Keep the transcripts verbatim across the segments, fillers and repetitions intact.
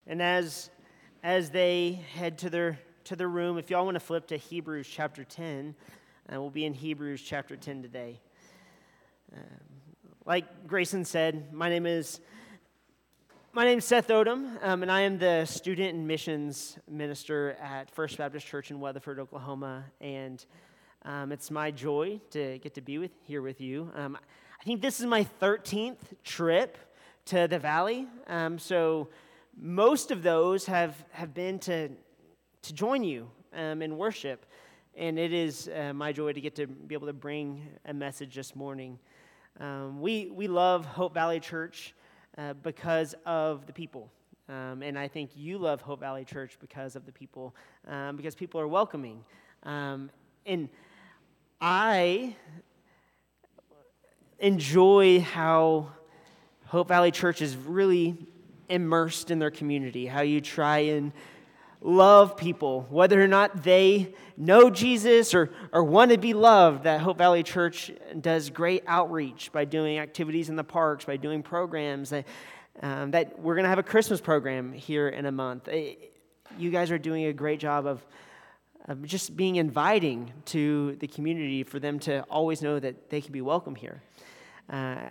And as as they head to their to their room, if y'all want to flip to Hebrews chapter ten, uh, we'll be in Hebrews chapter ten today. Um, like Grayson said, my name is my name is Seth Odom, um, and I am the student and missions minister at First Baptist Church in Weatherford, Oklahoma. And um, it's my joy to get to be with here with you. Um, I think this is my thirteenth trip to the Valley, um, so. Most of those have, have been to to join you um, in worship, and it is uh, my joy to get to be able to bring a message this morning. Um, we we love Hope Valley Church uh, because of the people, um, and I think you love Hope Valley Church because of the people, um, because people are welcoming. Um, and I enjoy how Hope Valley Church is really immersed in their community, how you try and love people, whether or not they know Jesus or, or want to be loved. That Hope Valley Church does great outreach by doing activities in the parks, by doing programs. That, um, that we're going to have a Christmas program here in a month. You guys are doing a great job of, of just being inviting to the community for them to always know that they can be welcome here. Uh,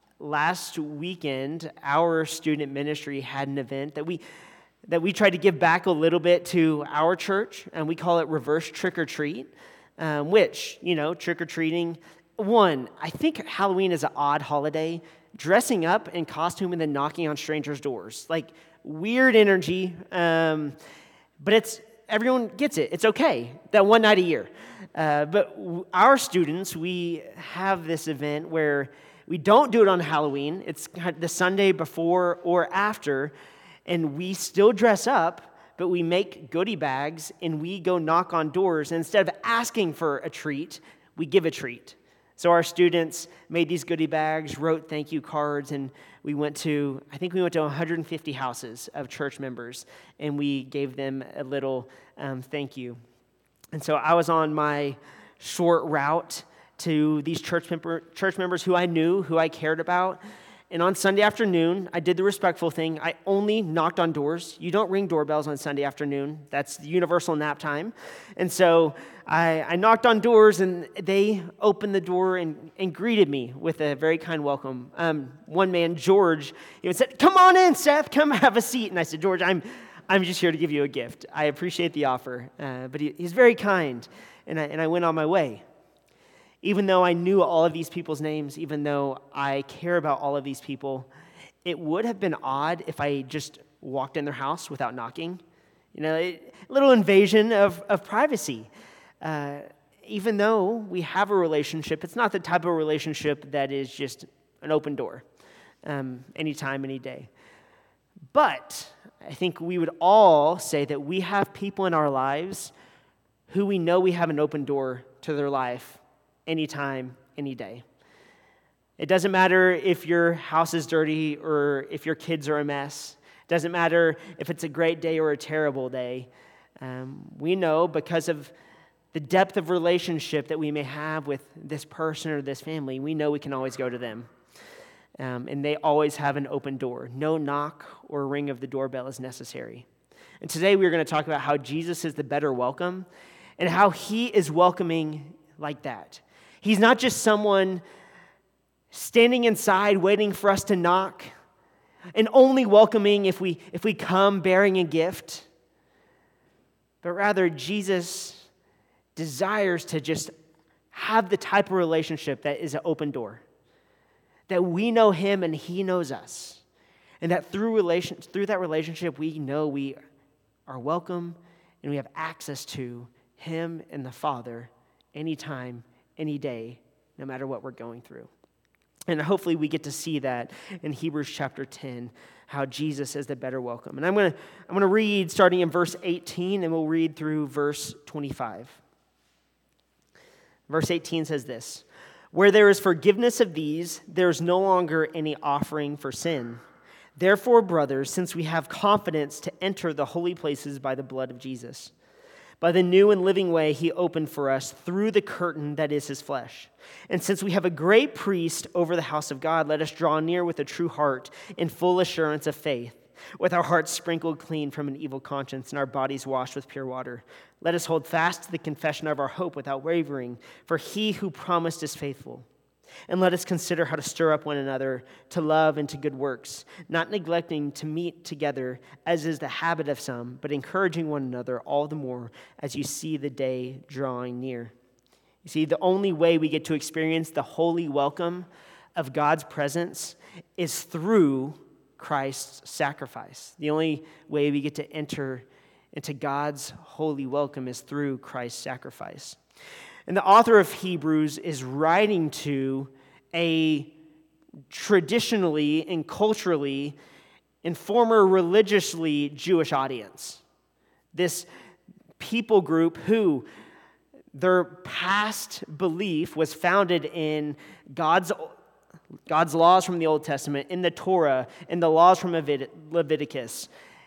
Last weekend, our student ministry had an event that we that we tried to give back a little bit to our church, and we call it Reverse Trick or Treat, um, which, you know, trick or treating. One, I think Halloween is an odd holiday. Dressing up in costume and then knocking on strangers' doors, like weird energy, um, but it's everyone gets it. It's okay that one night a year. Uh, but our students, we have this event where we don't do it on Halloween. It's the Sunday before or after, and we still dress up, but we make goodie bags, and we go knock on doors. And instead of asking for a treat, we give a treat. So our students made these goodie bags, wrote thank you cards, and we went to, I think we went to one hundred fifty houses of church members, and we gave them a little um, thank you. And so I was on my short route to these church member, church members who I knew, who I cared about. And on Sunday afternoon, I did the respectful thing. I only knocked on doors. You don't ring doorbells on Sunday afternoon. That's the universal nap time. And so I, I knocked on doors, and they opened the door and, and greeted me with a very kind welcome. Um, one man, George, even said, "Come on in, Seth. Come have a seat." And I said, "George, I'm I'm just here to give you a gift. I appreciate the offer." Uh, but he, he's very kind. And I, and I went on my way. Even though I knew all of these people's names, even though I care about all of these people, it would have been odd if I just walked in their house without knocking. You know, a little invasion of, of privacy. Uh, even though we have a relationship, it's not the type of relationship that is just an open door, um, anytime, any day. But I think we would all say that we have people in our lives who we know we have an open door to their life anytime, any day. It doesn't matter if your house is dirty or if your kids are a mess. It doesn't matter if it's a great day or a terrible day. Um, we know because of the depth of relationship that we may have with this person or this family, we know we can always go to them. Um, and they always have an open door. No knock or ring of the doorbell is necessary. And today we're going to talk about how Jesus is the better welcome and how he is welcoming like that. He's not just someone standing inside waiting for us to knock and only welcoming if we if we come bearing a gift, but rather Jesus desires to just have the type of relationship that is an open door, that we know him and he knows us, and that through relation through that relationship we know we are welcome and we have access to him and the Father anytime, any day, no matter what we're going through. And hopefully we get to see that in Hebrews chapter ten, how Jesus is the better welcome. And I'm going to I'm going to read starting in verse eighteen, and we'll read through verse twenty-five. Verse eighteen says this: "Where there is forgiveness of these, there is no longer any offering for sin. Therefore, brothers, since we have confidence to enter the holy places by the blood of Jesus, by the new and living way he opened for us through the curtain that is his flesh. And since we have a great priest over the house of God, let us draw near with a true heart in full assurance of faith, with our hearts sprinkled clean from an evil conscience and our bodies washed with pure water. Let us hold fast to the confession of our hope without wavering, for he who promised is faithful. And let us consider how to stir up one another to love and to good works, not neglecting to meet together, as is the habit of some, but encouraging one another all the more as you see the day drawing near. You see, the only way we get to experience the holy welcome of God's presence is through Christ's sacrifice. The only way we get to enter into God's holy welcome is through Christ's sacrifice. And the author of Hebrews is writing to a traditionally and culturally and former religiously Jewish audience. This people group who their past belief was founded in God's, God's laws from the Old Testament, in the Torah, in the laws from Leviticus.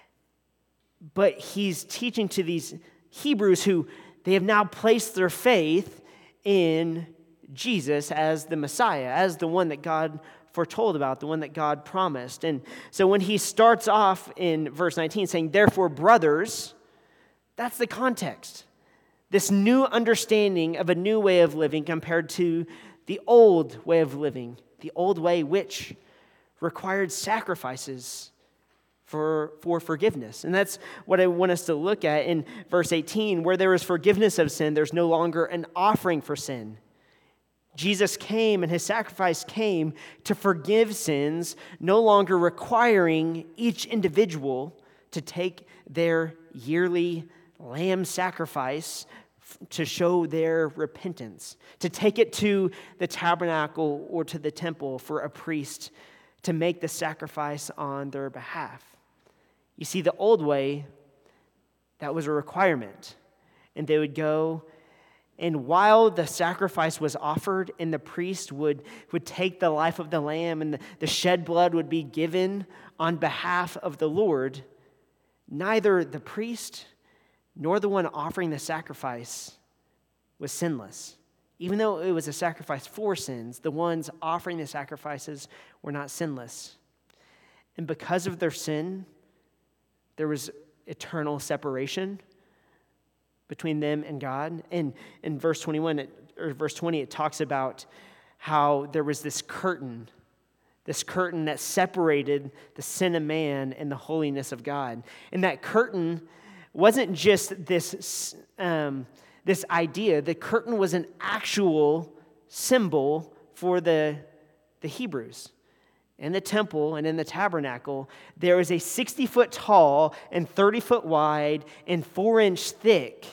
But he's teaching to these Hebrews who they have now placed their faith in Jesus as the Messiah, as the one that God foretold about, the one that God promised. And so when he starts off in verse nineteen saying, therefore, brothers, that's the context. This new understanding of a new way of living compared to the old way of living, the old way which required sacrifices for, for forgiveness. And that's what I want us to look at in verse eighteen, where there is forgiveness of sin, there's no longer an offering for sin. Jesus came and his sacrifice came to forgive sins, no longer requiring each individual to take their yearly lamb sacrifice to show their repentance, to take it to the tabernacle or to the temple for a priest to make the sacrifice on their behalf. You see, the old way, that was a requirement. And they would go, and while the sacrifice was offered and the priest would, would take the life of the lamb and the, the shed blood would be given on behalf of the Lord, neither the priest nor the one offering the sacrifice was sinless. Even though it was a sacrifice for sins, the ones offering the sacrifices were not sinless. And because of their sin, there was eternal separation between them and God. And in verse twenty-one, it, or verse twenty, it talks about how there was this curtain, this curtain that separated the sin of man and the holiness of God. And that curtain wasn't just this, um, this idea. The curtain was an actual symbol for the, the Hebrews. In the temple and in the tabernacle, there is a sixty-foot tall and thirty-foot wide and four-inch thick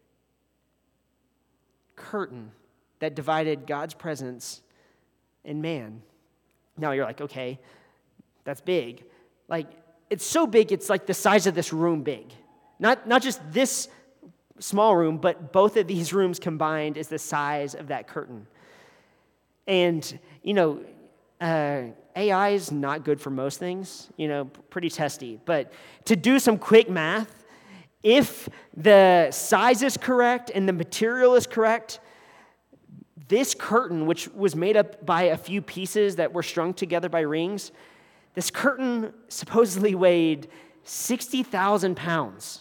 curtain that divided God's presence and man. Now you're like, okay, that's big. Like, it's so big, it's like the size of this room big. Not, not just this small room, but both of these rooms combined is the size of that curtain. And, you know, uh, A I is not good for most things, you know, pretty testy. But to do some quick math, if the size is correct and the material is correct, this curtain, which was made up by a few pieces that were strung together by rings, this curtain supposedly weighed sixty thousand pounds.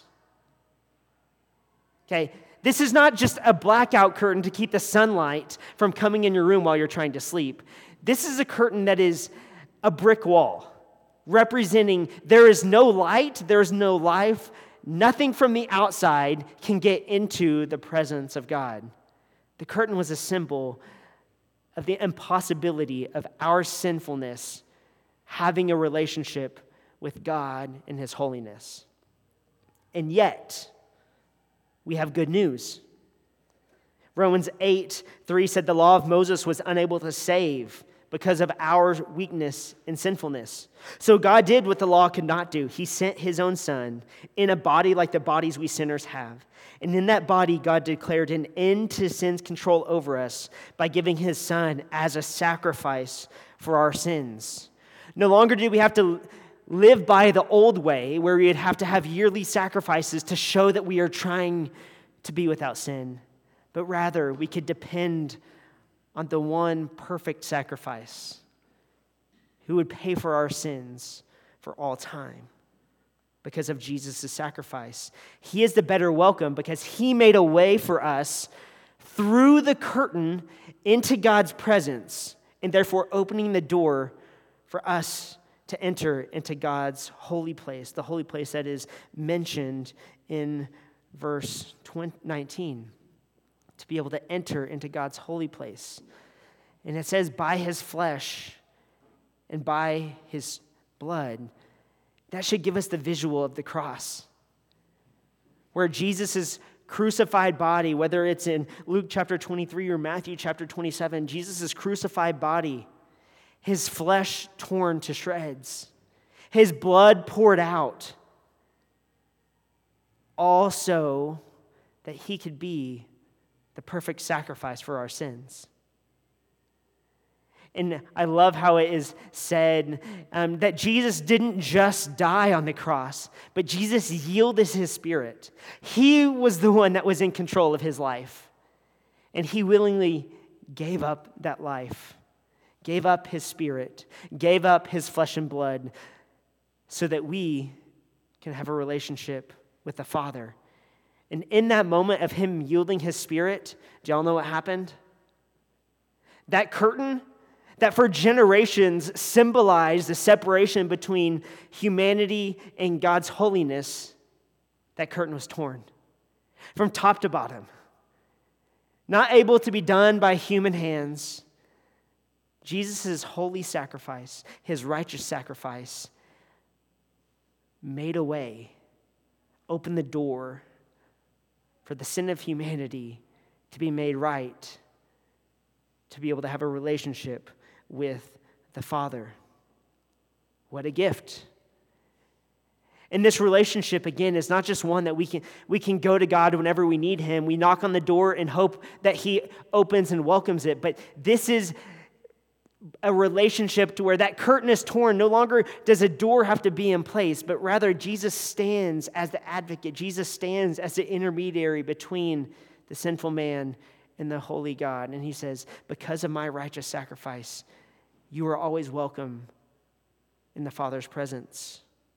Okay, this is not just a blackout curtain to keep the sunlight from coming in your room while you're trying to sleep. This is a curtain that is a brick wall, representing there is no light, there is no life, nothing from the outside can get into the presence of God. The curtain was a symbol of the impossibility of our sinfulness having a relationship with God in His holiness. And yet, we have good news. Romans eight three said the law of Moses was unable to save because of our weakness and sinfulness. So God did what the law could not do. He sent His own Son in a body like the bodies we sinners have. And in that body, God declared an end to sin's control over us by giving His Son as a sacrifice for our sins. No longer do we have to live by the old way where we'd have to have yearly sacrifices to show that we are trying to be without sin, but rather we could depend on the one perfect sacrifice who would pay for our sins for all time. because of Jesus' sacrifice. He is the better welcome because he made a way for us through the curtain into God's presence, and therefore opening the door for us to enter into God's holy place, the holy place that is mentioned in verse nineteen, to be able to enter into God's holy place. And it says, by his flesh and by his blood. That should give us the visual of the cross, where Jesus' crucified body, whether it's in Luke chapter twenty-three or Matthew chapter twenty-seven, Jesus' crucified body, his flesh torn to shreds, his blood poured out, all so that he could be the perfect sacrifice for our sins. And I love how it is said um, that Jesus didn't just die on the cross, but Jesus yielded his spirit. He was the one that was in control of his life. And he willingly gave up that life, gave up his spirit, gave up his flesh and blood so that we can have a relationship with the Father. And in that moment of him yielding his spirit, do y'all know what happened? That curtain that for generations symbolized the separation between humanity and God's holiness, that curtain was torn from top to bottom. Not able to be done by human hands. Jesus' holy sacrifice, his righteous sacrifice, made a way, opened the door for the sin of humanity to be made right, to be able to have a relationship with the Father. What a gift. And this relationship, again, is not just one that we can we can go to God whenever we need him. We knock on the door and hope that he opens and welcomes it. But this is a relationship to where that curtain is torn. No longer does a door have to be in place, but rather Jesus stands as the advocate. Jesus stands as the intermediary between the sinful man and the holy God. And he says, because of my righteous sacrifice, you are always welcome in the Father's presence.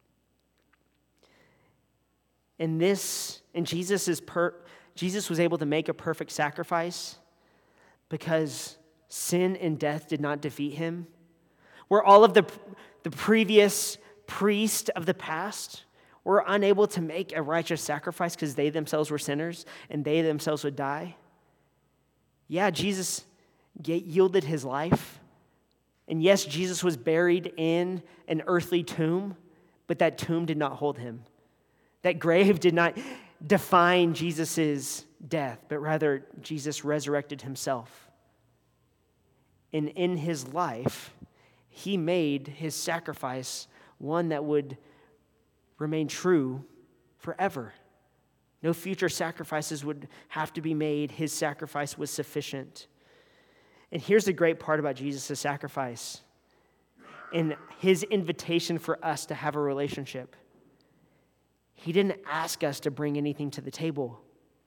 And this, and Jesus is per, Jesus was able to make a perfect sacrifice because sin and death did not defeat him. Where all of the, the previous priests of the past were unable to make a righteous sacrifice because they themselves were sinners and they themselves would die. Yeah, Jesus yielded his life. And yes, Jesus was buried in an earthly tomb, but that tomb did not hold him. That grave did not define Jesus' death, but rather Jesus resurrected himself. And in his life, he made his sacrifice one that would remain true forever. No future sacrifices would have to be made. His sacrifice was sufficient. And here's the great part about Jesus' sacrifice and his invitation for us to have a relationship. He didn't ask us to bring anything to the table.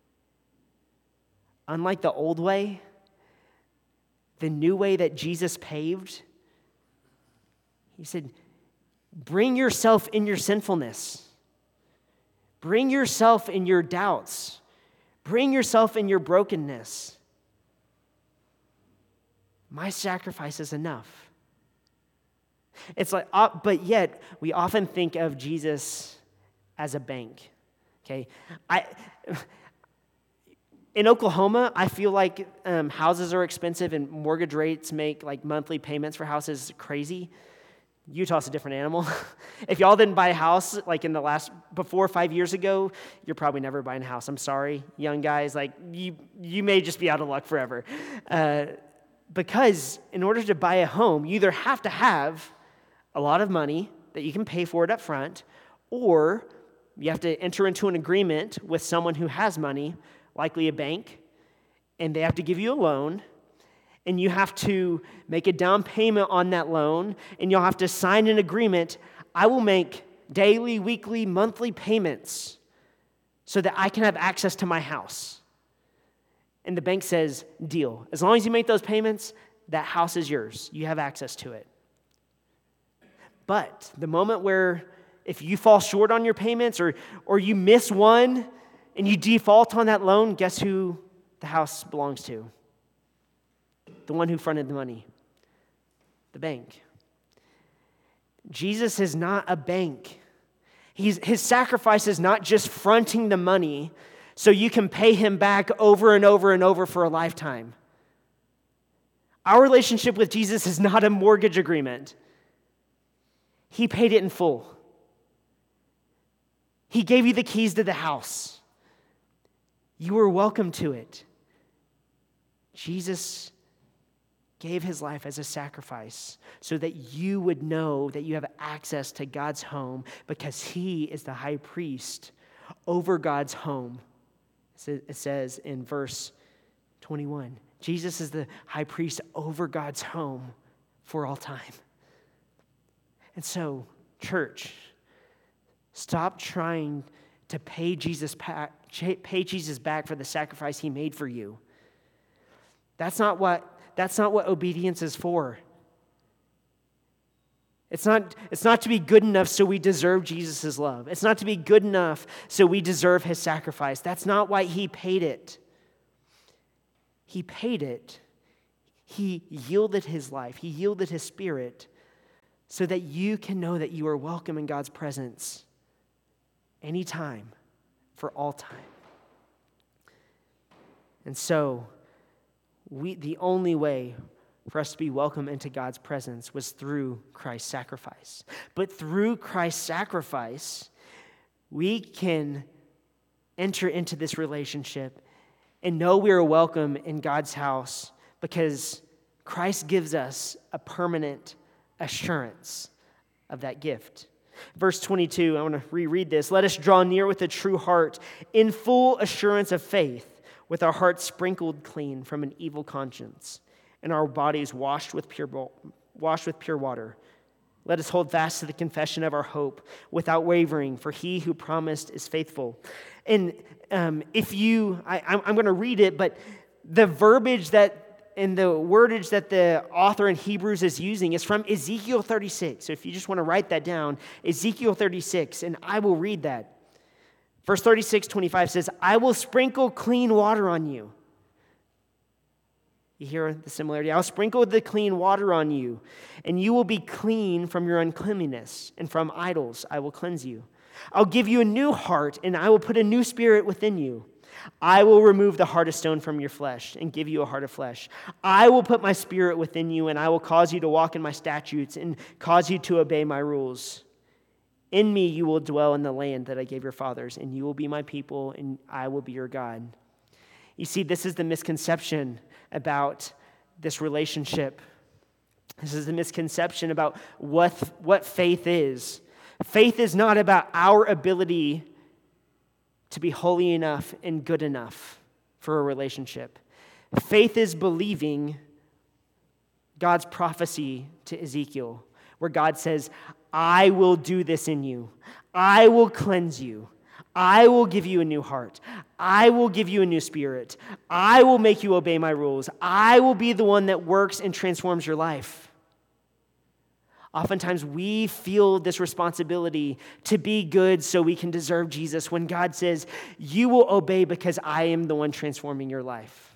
Unlike the old way, the new way that Jesus paved, he said, bring yourself in your sinfulness. Bring yourself in your doubts. Bring yourself in your brokenness. My sacrifice is enough. It's like, uh, but yet we often think of Jesus as a bank. Okay, I in Oklahoma, I feel like um, houses are expensive and mortgage rates make like monthly payments for houses crazy. Utah's a different animal. If y'all didn't buy a house like in the last, before five years ago, you're probably never buying a house. I'm sorry, young guys. Like you, you may just be out of luck forever. Uh, because in order to buy a home, you either have to have a lot of money that you can pay for it up front, or you have to enter into an agreement with someone who has money, likely a bank, and they have to give you a loan. And you have to make a down payment on that loan, and you'll have to sign an agreement. I will make daily, weekly, monthly payments so that I can have access to my house. And the bank says, deal. As long as you make those payments, that house is yours. You have access to it. But the moment where if you fall short on your payments or, or you miss one and you default on that loan, guess who the house belongs to? The one who fronted the money, the bank. Jesus is not a bank. He's, his sacrifice is not just fronting the money so you can pay him back over and over and over for a lifetime. Our relationship with Jesus is not a mortgage agreement. He paid it in full. He gave you the keys to the house. You were welcome to it. Jesus gave his life as a sacrifice so that you would know that you have access to God's home because he is the high priest over God's home. It says in verse twenty-one, Jesus is the high priest over God's home for all time. And so, church, stop trying to pay Jesus back, pay Jesus back for the sacrifice he made for you. That's not what That's not what obedience is for. It's not, it's not to be good enough so we deserve Jesus' love. It's not to be good enough so we deserve his sacrifice. That's not why he paid it. He paid it. He yielded his life. He yielded his spirit so that you can know that you are welcome in God's presence anytime, for all time. And so, We, the only way for us to be welcome into God's presence was through Christ's sacrifice. But through Christ's sacrifice, we can enter into this relationship and know we are welcome in God's house because Christ gives us a permanent assurance of that gift. Verse twenty-two, I want to reread this. Let us draw near with a true heart in full assurance of faith, with our hearts sprinkled clean from an evil conscience, and our bodies washed with pure washed with pure water. Let us hold fast to the confession of our hope without wavering, for he who promised is faithful. And um, if you, I, I'm, I'm going to read it, but the verbiage that and the wordage that the author in Hebrews is using is from Ezekiel thirty-six. So if you just want to write that down, Ezekiel thirty-six, and I will read that. Verse thirty-six, twenty-five says, I will sprinkle clean water on you. You hear the similarity? I'll sprinkle the clean water on you, and you will be clean from your uncleanliness, and from idols I will cleanse you. I'll give you a new heart, and I will put a new spirit within you. I will remove the heart of stone from your flesh and give you a heart of flesh. I will put my spirit within you, and I will cause you to walk in my statutes and cause you to obey my rules. In me you will dwell in the land that I gave your fathers, and you will be my people, and I will be your God. You see, this is the misconception about this relationship. This is the misconception about what, what faith is. Faith is not about our ability to be holy enough and good enough for a relationship. Faith is believing God's prophecy to Ezekiel, where God says, I will do this in you. I will cleanse you. I will give you a new heart. I will give you a new spirit. I will make you obey my rules. I will be the one that works and transforms your life. Oftentimes we feel this responsibility to be good so we can deserve Jesus when God says, you will obey because I am the one transforming your life.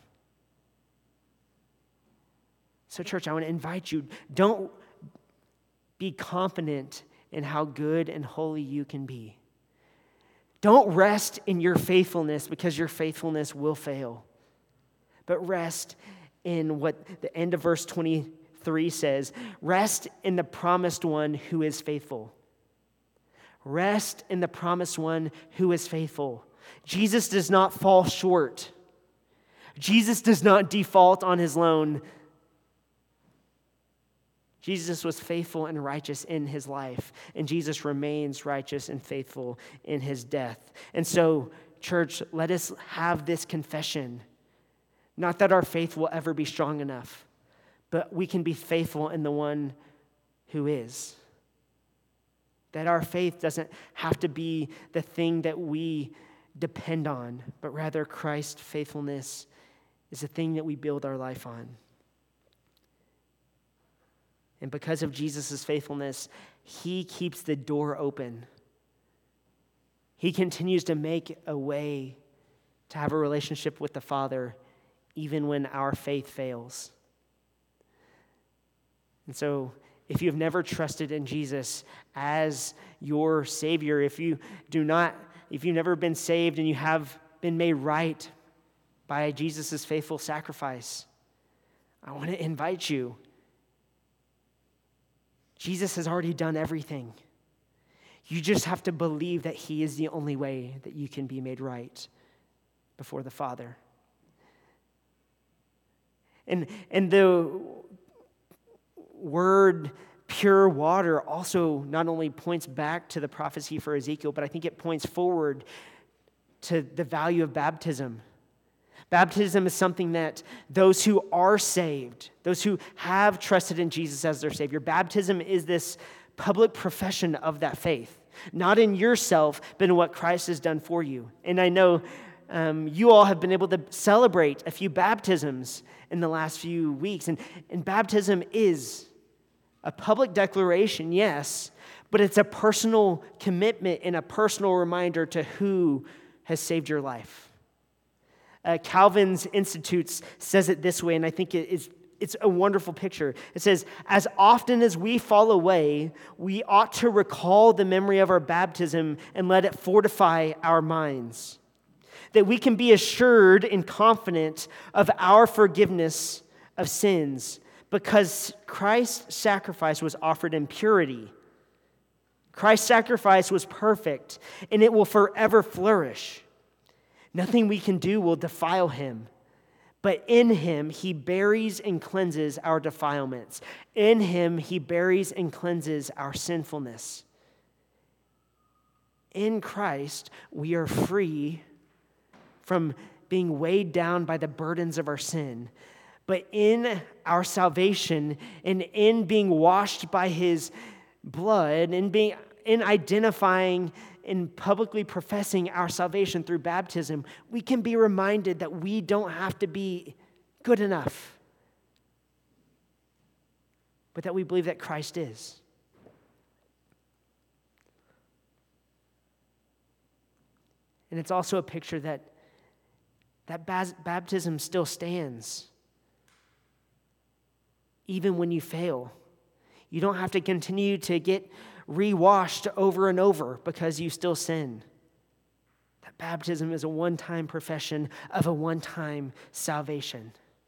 So church, I want to invite you, don't be confident in how good and holy you can be. Don't rest in your faithfulness because your faithfulness will fail. But rest in what the end of verse twenty-three says. Rest in the promised one who is faithful. Rest in the promised one who is faithful. Jesus does not fall short. Jesus does not default on his loan. Jesus was faithful and righteous in his life, and Jesus remains righteous and faithful in his death. And so, church, let us have this confession. Not that our faith will ever be strong enough, but we can be faithful in the one who is. That our faith doesn't have to be the thing that we depend on, but rather Christ's faithfulness is the thing that we build our life on. And because of Jesus' faithfulness, he keeps the door open. He continues to make a way to have a relationship with the Father, even when our faith fails. And so, if you've never trusted in Jesus as your Savior, if you do not, if you've never been saved and you have been made right by Jesus' faithful sacrifice, I want to invite you. Jesus has already done everything. You just have to believe that he is the only way that you can be made right before the Father. And, and the word pure water also not only points back to the prophecy for Ezekiel, but I think it points forward to the value of baptism. Baptism is something that those who are saved, those who have trusted in Jesus as their Savior, baptism is this public profession of that faith, not in yourself, but in what Christ has done for you. And I know um, you all have been able to celebrate a few baptisms in the last few weeks, and, and baptism is a public declaration, yes, but it's a personal commitment and a personal reminder to who has saved your life. Uh, Calvin's Institutes says it this way, and I think it is, it's a wonderful picture. It says, as often as we fall away, we ought to recall the memory of our baptism and let it fortify our minds, that we can be assured and confident of our forgiveness of sins because Christ's sacrifice was offered in purity. Christ's sacrifice was perfect, and it will forever flourish. Nothing we can do will defile him, but in him he buries and cleanses our defilements. In him he buries and cleanses our sinfulness. In Christ we are free from being weighed down by the burdens of our sin. But in our salvation and in being washed by his blood and being in identifying and publicly professing our salvation through baptism, we can be reminded that we don't have to be good enough, but that we believe that Christ is. And it's also a picture that that baptism still stands even when you fail. You don't have to continue to get rewashed over and over because you still sin. That baptism is a one-time profession of a one-time salvation.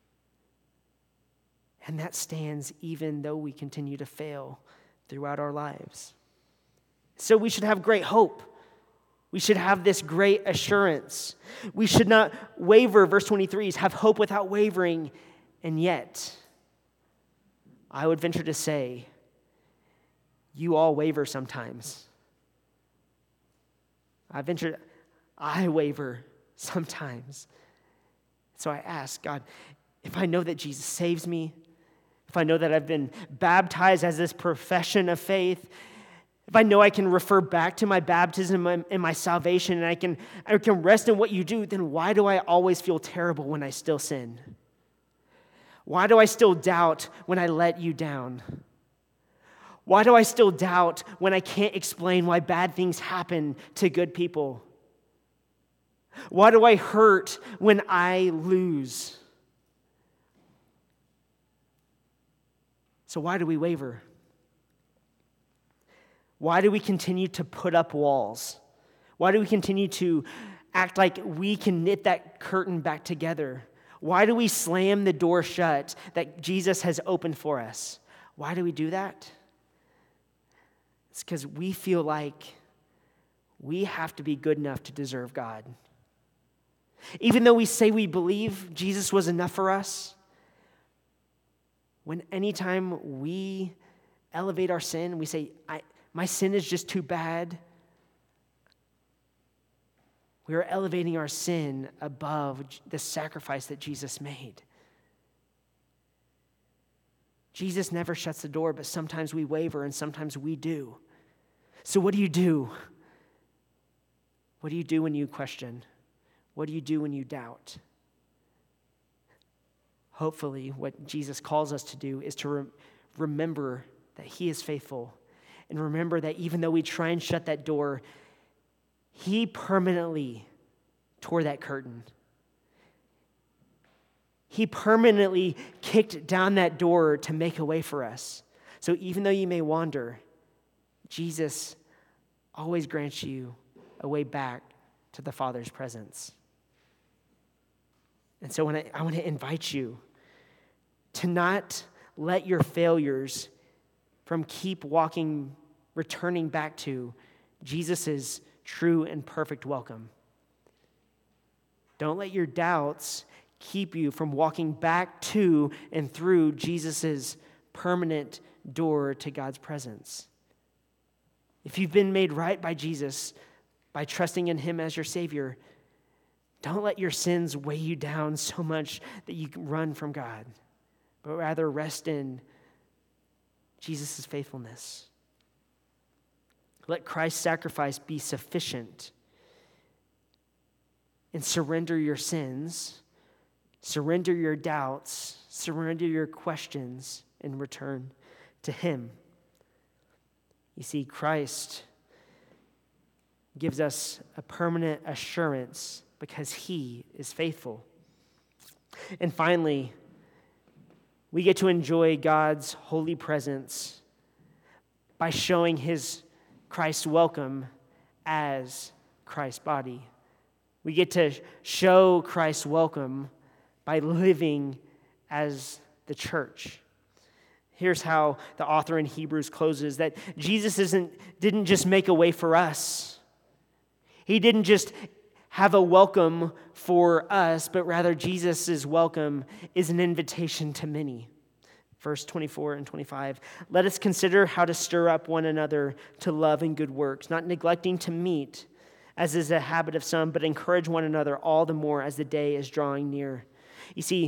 And that stands even though we continue to fail throughout our lives. So we should have great hope. We should have this great assurance. We should not waver, verse twenty-three is have hope without wavering, and yet I would venture to say you all waver sometimes. I venture, I waver sometimes. So I ask, God, if I know that Jesus saves me, if I know that I've been baptized as this profession of faith, if I know I can refer back to my baptism and my salvation, and I can, I can rest in what you do, then why do I always feel terrible when I still sin? Why do I still doubt when I let you down? Why do I still doubt when I can't explain why bad things happen to good people? Why do I hurt when I lose? So why do we waver? Why do we continue to put up walls? Why do we continue to act like we can knit that curtain back together? Why do we slam the door shut that Jesus has opened for us? Why do we do that? It's because we feel like we have to be good enough to deserve God. Even though we say we believe Jesus was enough for us, when anytime we elevate our sin, we say, I, my sin is just too bad, we are elevating our sin above the sacrifice that Jesus made. Jesus never shuts the door, but sometimes we waver and sometimes we do. So what do you do? What do you do when you question? What do you do when you doubt? Hopefully, what Jesus calls us to do is to re- remember that he is faithful. And remember that even though we try and shut that door, he permanently tore that curtain. He permanently kicked down that door to make a way for us. So even though you may wander, Jesus always grants you a way back to the Father's presence. And so when I, I want to invite you to not let your failures from keep walking, returning back to Jesus' true and perfect welcome. Don't let your doubts keep you from walking back to and through Jesus' permanent door to God's presence. If you've been made right by Jesus by trusting in him as your Savior, don't let your sins weigh you down so much that you can run from God, but rather rest in Jesus' faithfulness. Let Christ's sacrifice be sufficient, and surrender your sins, surrender your doubts, surrender your questions, and return to him. You see, Christ gives us a permanent assurance because he is faithful. And finally, we get to enjoy God's holy presence by showing his Christ's welcome as Christ's body. We get to show Christ's welcome by living as the church. Here's how the author in Hebrews closes, that Jesus isn't, didn't just make a way for us. He didn't just have a welcome for us, but rather Jesus' welcome is an invitation to many. Verse twenty-four and twenty-five, let us consider how to stir up one another to love and good works, not neglecting to meet, as is a habit of some, but encourage one another all the more as the day is drawing near. You see,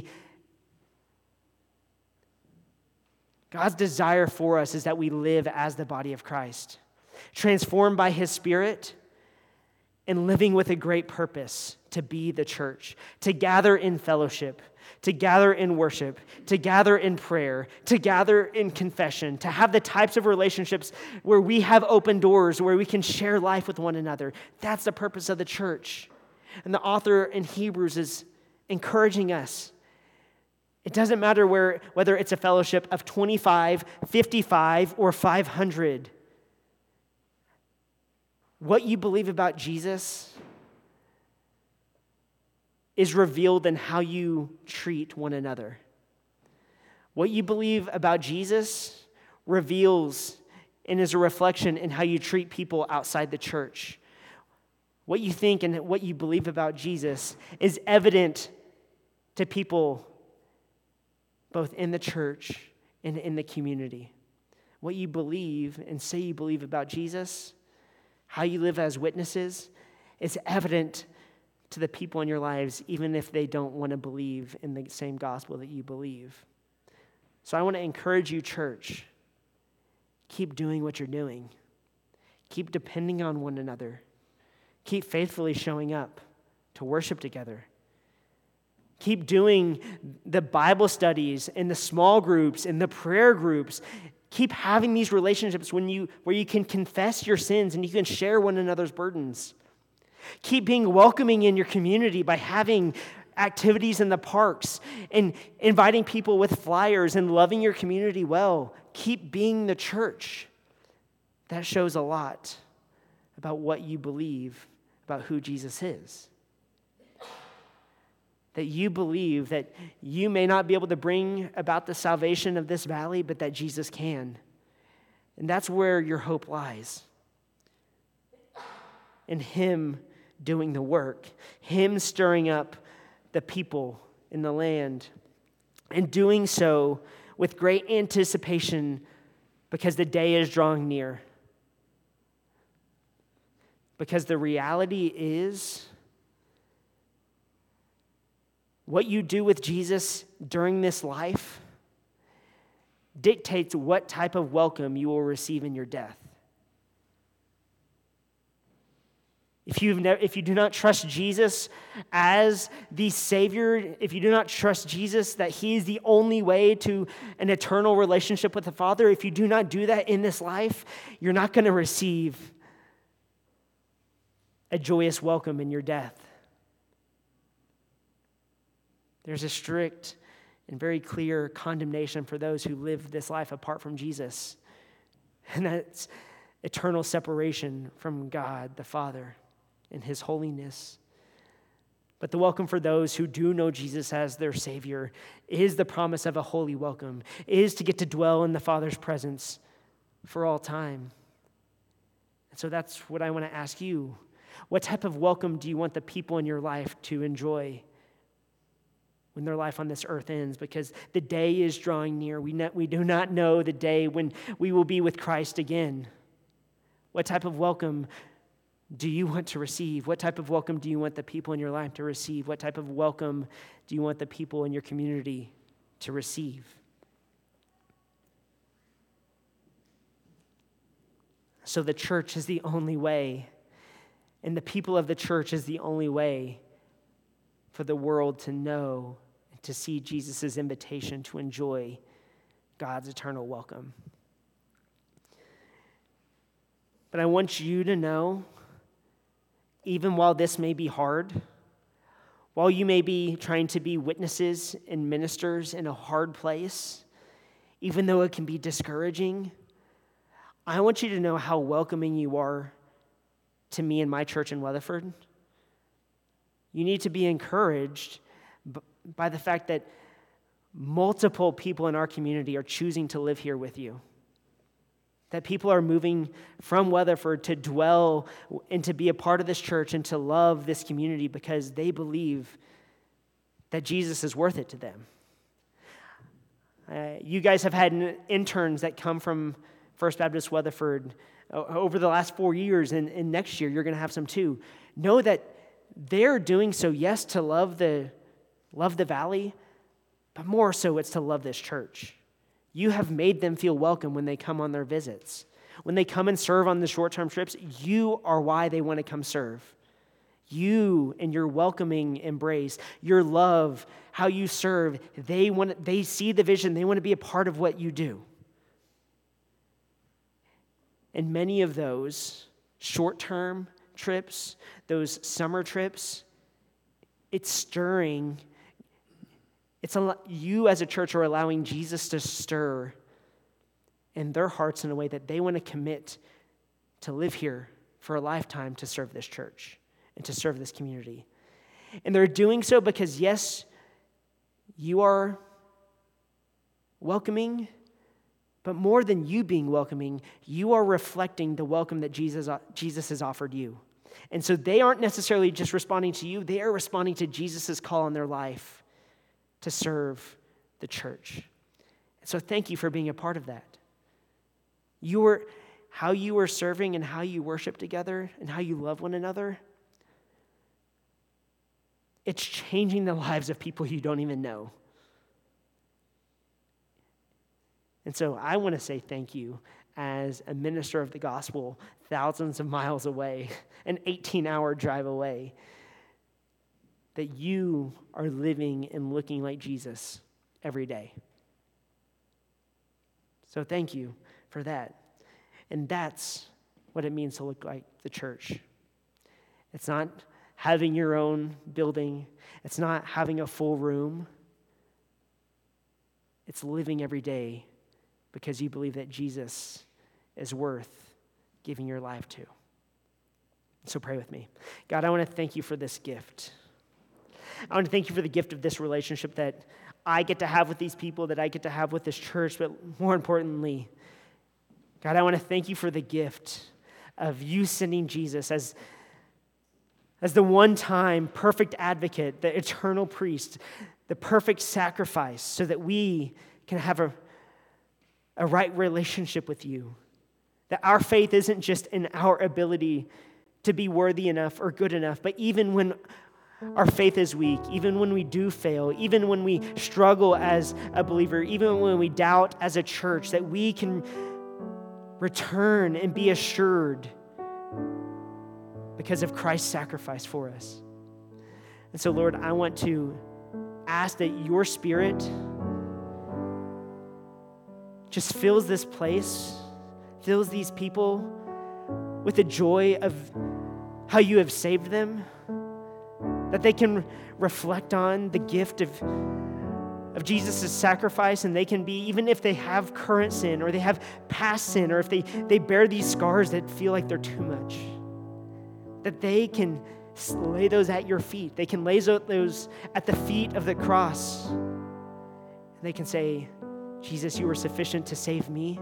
God's desire for us is that we live as the body of Christ, transformed by his Spirit and living with a great purpose to be the church, to gather in fellowship, to gather in worship, to gather in prayer, to gather in confession, to have the types of relationships where we have open doors, where we can share life with one another. That's the purpose of the church. And the author in Hebrews is encouraging us. It doesn't matter where, whether it's a fellowship of twenty-five, fifty-five, or five hundred. What you believe about Jesus is revealed in how you treat one another. What you believe about Jesus reveals and is a reflection in how you treat people outside the church. What you think and what you believe about Jesus is evident to people both in the church and in the community. What you believe and say you believe about Jesus, how you live as witnesses, is evident to the people in your lives, even if they don't want to believe in the same gospel that you believe. So I want to encourage you, church, keep doing what you're doing. Keep depending on one another. Keep faithfully showing up to worship together. Keep doing the Bible studies and the small groups and the prayer groups. Keep having these relationships when you where you can confess your sins and you can share one another's burdens. Keep being welcoming in your community by having activities in the parks and inviting people with flyers and loving your community well. Keep being the church. That shows a lot about what you believe about who Jesus is. That you believe that you may not be able to bring about the salvation of this valley, but that Jesus can. And that's where your hope lies. In him doing the work, him stirring up the people in the land, and doing so with great anticipation because the day is drawing near. Because the reality is, what you do with Jesus during this life dictates what type of welcome you will receive in your death. If, you've never, if you do not trust Jesus as the Savior, if you do not trust Jesus that He is the only way to an eternal relationship with the Father, if you do not do that in this life, you're not going to receive a joyous welcome in your death. There's a strict and very clear condemnation for those who live this life apart from Jesus, and that's eternal separation from God the Father and His holiness. But the welcome for those who do know Jesus as their Savior is the promise of a holy welcome, is to get to dwell in the Father's presence for all time. And so that's what I want to ask you. What type of welcome do you want the people in your life to enjoy when their life on this earth ends? Because the day is drawing near. We, ne- we do not know the day when we will be with Christ again. What type of welcome do you want to receive? What type of welcome do you want the people in your life to receive? What type of welcome do you want the people in your community to receive? So the church is the only way, and the people of the church is the only way for the world to know and to see Jesus' invitation to enjoy God's eternal welcome. But I want you to know, even while this may be hard, while you may be trying to be witnesses and ministers in a hard place, even though it can be discouraging, I want you to know how welcoming you are to me and my church in Weatherford. You need to be encouraged by the fact that multiple people in our community are choosing to live here with you. That people are moving from Weatherford to dwell and to be a part of this church and to love this community because they believe that Jesus is worth it to them. Uh, you guys have had interns that come from First Baptist Weatherford over the last four years, and, and next year you're going to have some too. Know that they're doing so, yes, to love the, love the valley, but more so it's to love this church. You have made them feel welcome when they come on their visits. When they come and serve on the short-term trips, you are why they want to come serve. You and your welcoming embrace, your love, how you serve, they want, they see the vision. They want to be a part of what you do. And many of those short-term trips, those summer trips, it's stirring. It's a, you as a church are allowing Jesus to stir in their hearts in a way that they want to commit to live here for a lifetime to serve this church and to serve this community. And they're doing so because, yes, you are welcoming, but more than you being welcoming, you are reflecting the welcome that Jesus, Jesus has offered you. And so they aren't necessarily just responding to you, they are responding to Jesus' call on their life to serve the church. So thank you for being a part of that. You were, how you were serving and how you worship together and how you love one another, it's changing the lives of people you don't even know. And so I want to say thank you as a minister of the gospel thousands of miles away, an eighteen-hour drive away, that you are living and looking like Jesus every day. So thank you for that. And that's what it means to look like the church. It's not having your own building. It's not having a full room. It's living every day because you believe that Jesus is worth giving your life to. So pray with me. God, I want to thank you for this gift. I want to thank you for the gift of this relationship that I get to have with these people, that I get to have with this church, but more importantly, God, I want to thank you for the gift of you sending Jesus as, as the one-time perfect advocate, the eternal priest, the perfect sacrifice, so that we can have a, a right relationship with you. That our faith isn't just in our ability to be worthy enough or good enough, but even when our faith is weak, even when we do fail, even when we struggle as a believer, even when we doubt as a church, that we can return and be assured because of Christ's sacrifice for us. And so, Lord, I want to ask that your Spirit just fills this place, fills these people with the joy of how you have saved them, that they can reflect on the gift of, of Jesus' sacrifice, and they can be, even if they have current sin or they have past sin, or if they, they bear these scars that feel like they're too much, that they can lay those at your feet. They can lay those at the feet of the cross. And they can say, Jesus, you were sufficient to save me.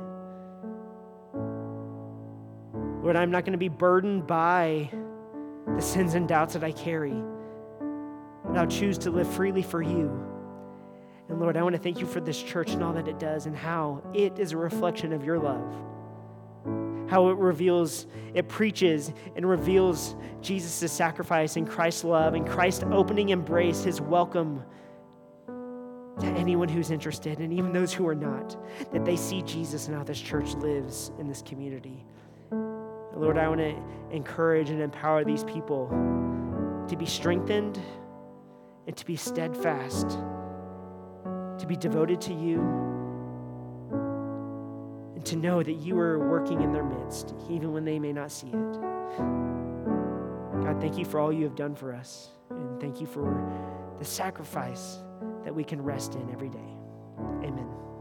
Lord, I'm not going to be burdened by the sins and doubts that I carry, but I'll choose to live freely for you. And Lord, I want to thank you for this church and all that it does and how it is a reflection of your love. How it reveals, it preaches and reveals Jesus' sacrifice and Christ's love and Christ's opening embrace, his welcome to anyone who's interested and even those who are not, that they see Jesus and how this church lives in this community. And Lord, I want to encourage and empower these people to be strengthened and to be steadfast, to be devoted to you, and to know that you are working in their midst, even when they may not see it. God, thank you for all you have done for us, and thank you for the sacrifice that we can rest in every day. Amen.